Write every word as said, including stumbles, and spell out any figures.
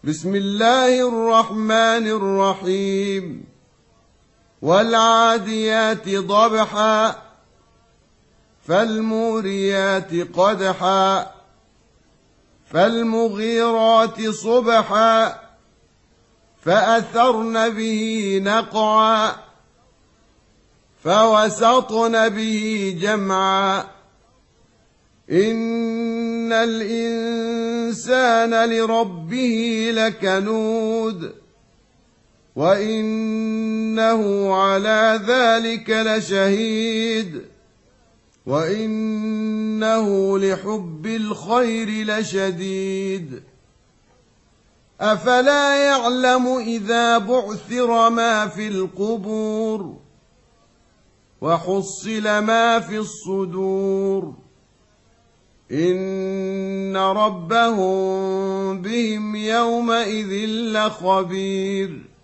بسم الله الرحمن الرحيم والعاديات ضبحا فالموريات قدحا فالمغيرات صبحا فأثرن به نقعا فوسطن به جمعا إن الإنسان لربه لكنود وإنه على ذلك لشهيد وإنه لحب الخير لشديد أفلا يعلم إذا بعثر ما في القبور وحصل ما في الصدور إن ربهم بهم يومئذ لخبير